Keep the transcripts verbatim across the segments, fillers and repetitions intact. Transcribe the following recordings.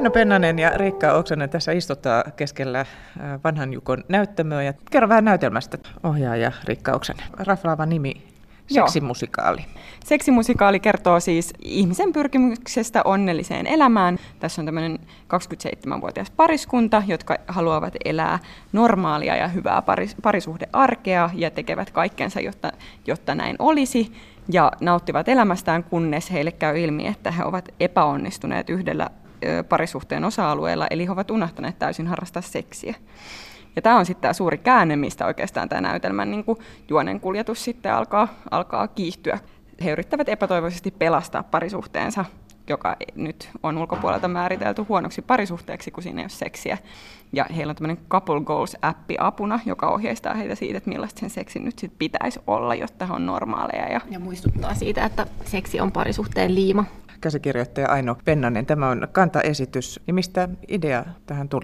Aino Pennanen ja Riikka Oksanen tässä istuttaa keskellä Vanhan Jukon näyttämöä. Ja kerro vähän näytelmästä, ohjaaja Riikka Oksanen. Raflaava nimi, seksimusikaali. Seksimusikaali kertoo siis ihmisen pyrkimyksestä onnelliseen elämään. Tässä on tämmöinen kaksikymmentäseitsemänvuotias pariskunta, jotka haluavat elää normaalia ja hyvää paris- parisuhdearkea ja tekevät kaikkensa, jotta, jotta näin olisi. Ja nauttivat elämästään, kunnes heille käy ilmi, että he ovat epäonnistuneet yhdellä ö, parisuhteen osa-alueella, eli he ovat unohtaneet täysin harrastaa seksiä. Ja tämä on sitten tämä suuri käänne, mistä oikeastaan tämä näytelmän niin kuin juonen kuljetus sitten alkaa, alkaa kiihtyä. He yrittävät epätoivoisesti pelastaa parisuhteensa, joka nyt on ulkopuolelta määritelty huonoksi parisuhteeksi, kun siinä ei ole seksiä. Ja heillä on tämmöinen Couple Goals-appi apuna, joka ohjeistaa heitä siitä, että millaista sen seksin nyt sit pitäisi olla, jotta he on normaaleja. Ja, ja muistuttaa siitä, että seksi on parisuhteen liima. Käsikirjoittaja Aino Pennanen, tämä on kantaesitys. Ja mistä idea tähän tuli?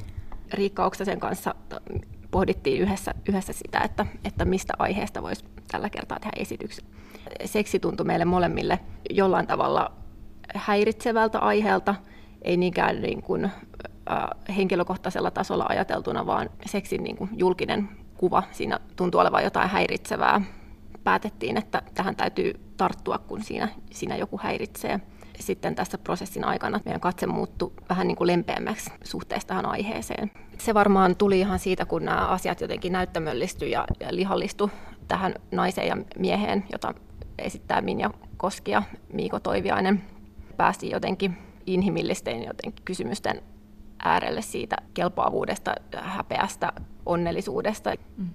Riikka Oksasen kanssa pohdittiin yhdessä, yhdessä sitä, että, että mistä aiheesta voisi tällä kertaa tehdä esityksen. Seksi tuntui meille molemmille jollain tavalla häiritsevältä aiheelta, ei niinkään niin kuin, äh, henkilökohtaisella tasolla ajateltuna, vaan seksin niin kuin julkinen kuva. Siinä tuntuu olevan jotain häiritsevää. Päätettiin, että tähän täytyy tarttua, kun siinä, siinä joku häiritsee. Sitten tässä prosessin aikana meidän katse muuttui vähän niin kuin lempeämmäksi suhteessa tähän aiheeseen. Se varmaan tuli ihan siitä, kun nämä asiat jotenkin näyttämöllistyi ja, ja lihallistu tähän naiseen ja mieheen, jota esittää Minja Koski ja Miiko Toiviainen. Päästiin jotenkin inhimillisten jotenkin kysymysten äärelle siitä kelpaavuudesta, häpeästä, onnellisuudesta.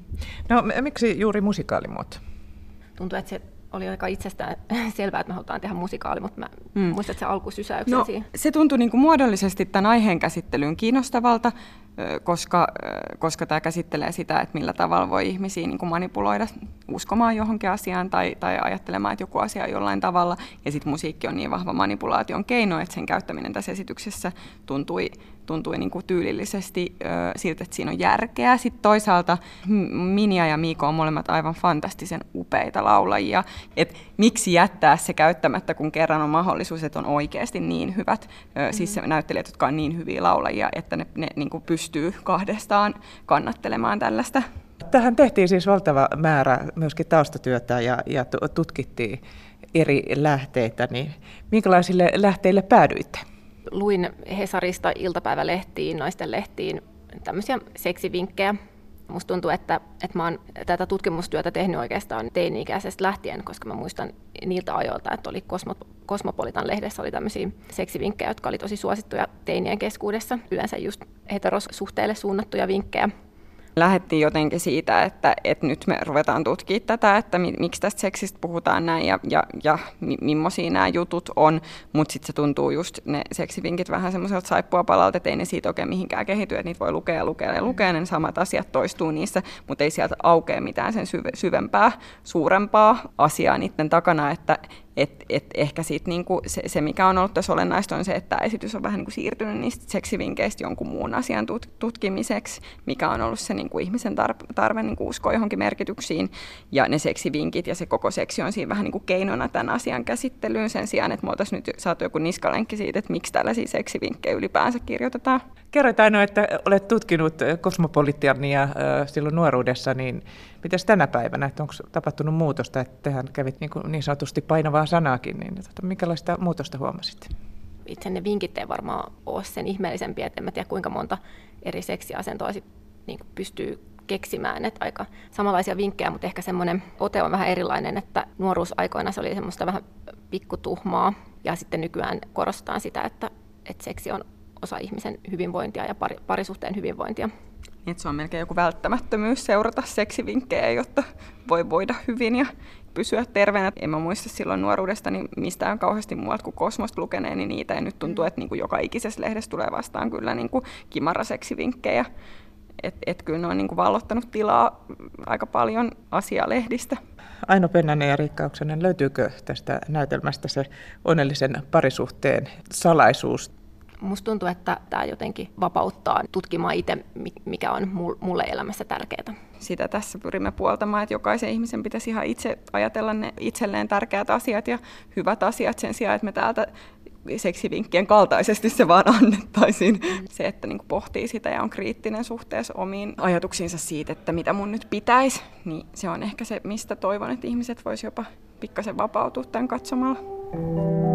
No miksi juuri musikaalimuoto? Tuntuu, että se oli aika itsestään selvää, että me halutaan tehdä musikaali, mutta mä mm. muistan, että se alkusysäyksen no, siihen. Se tuntui niin kuin muodollisesti tämän aiheen käsittelyyn kiinnostavalta, koska, koska tämä käsittelee sitä, että millä tavalla voi ihmisiä niin kuin manipuloida uskomaan johonkin asiaan tai, tai ajattelemaan, että joku asia on jollain tavalla. Ja sitten musiikki on niin vahva manipulaation keino, että sen käyttäminen tässä esityksessä tuntui, tuntui niin kuin tyylillisesti ö, siltä, että siinä on järkeä. Sitten toisaalta Minja ja Miiko on molemmat aivan fantastisen upeita laulajia. Et miksi jättää se käyttämättä, kun kerran on mahdollisuus, että on oikeasti niin hyvät, ö, siis mm-hmm. näyttelijät, jotka on niin hyviä laulajia, että ne, ne niin kuin pystyy kahdestaan kannattelemaan tällaista. Tähän tehtiin siis valtava määrä myöskin taustatyötä ja, ja tutkittiin eri lähteitä. Niin minkälaisille lähteille päädyitte? Luin Hesarista iltapäivälehtiin, naisten lehtiin tämmöisiä seksivinkkejä. Musta tuntuu, että, että mä oon tätä tutkimustyötä tehnyt oikeastaan teini-ikäisestä lähtien, koska mä muistan niiltä ajoilta, että oli Cosmopolitan lehdessä oli tämmöisiä seksivinkkejä, jotka oli tosi suosittuja teinien keskuudessa. Yleensä just heterosuhteille suunnattuja vinkkejä. Lähdettiin jotenkin siitä, että, että nyt me ruvetaan tutkimaan tätä, että miksi tästä seksistä puhutaan näin ja, ja, ja millaisia nämä jutut on, mutta sitten se tuntuu just ne seksivinkit vähän semmoiselta saippuapalalta, että ei ne siitä oikein mihinkään kehity, että niitä voi lukea ja lukea ja lukea, ne samat asiat toistuu niissä, mutta ei sieltä aukea mitään sen syvempää, suurempaa asiaa niiden takana, että Et, et ehkä sit niinku se, se, mikä on ollut tässä olennaista, on se, että tämä esitys on vähän niinku siirtynyt niistä seksivinkkeistä jonkun muun asian tut, tutkimiseksi, mikä on ollut se niinku ihmisen tarve, tarve niinku uskoa johonkin merkityksiin. Ja ne seksivinkit ja se koko seksi on siinä vähän niinku keinona tämän asian käsittelyyn sen sijaan, että me oltaisiin nyt saatu joku niskalenkki siitä, että miksi tällaisia seksivinkkejä ylipäänsä kirjoitetaan. Kerroit Aino, että olet tutkinut Cosmopolitania äh, silloin nuoruudessa, niin mitäs tänä päivänä, että onko tapahtunut muutosta, että tehän kävit niin, kuin niin sanotusti painavaa sanaakin, niin tota, minkälaista muutosta huomasit? Itse ne vinkit ei varmaan ole sen ihmeellisempiä, että en mä tiedä kuinka monta eri seksiasentoa sit, niin kuin pystyy keksimään, että aika samanlaisia vinkkejä, mutta ehkä semmoinen ote on vähän erilainen, että nuoruusaikoina se oli semmoista vähän pikkutuhmaa ja sitten nykyään korostetaan sitä, että, että seksi on osa ihmisen hyvinvointia ja pari, parisuhteen hyvinvointia. Niin, se on melkein joku välttämättömyys seurata seksivinkkejä, jotta voi voida hyvin ja pysyä terveenä. En mä muista silloin nuoruudestani mistään kauheasti muualta kuin Kosmosta lukeneeni niitä. Ja nyt tuntuu, että niin kuin joka ikisessä lehdessä tulee vastaan kyllä niin kuin kimara-seksivinkkejä. Että et kyllä ne on niin kuin vallottanut tilaa aika paljon asialehdistä. Aino Pennanen ja Riikka Oksanen, löytyykö tästä näytelmästä se onnellisen parisuhteen salaisuus? Musta tuntuu, että tämä jotenkin vapauttaa tutkimaan itse, mikä on mulle elämässä tärkeää. Sitä tässä pyrimme puoltamaan, että jokaisen ihmisen pitäisi ihan itse ajatella ne itselleen tärkeät asiat ja hyvät asiat sen sijaan, että me täältä seksivinkkien kaltaisesti se vaan annettaisiin. Se, että niin kuin pohtii sitä ja on kriittinen suhteessa omiin ajatuksiinsa siitä, että mitä mun nyt pitäisi, niin se on ehkä se, mistä toivon, että ihmiset vois jopa pikkasen vapautua tämän katsomalla.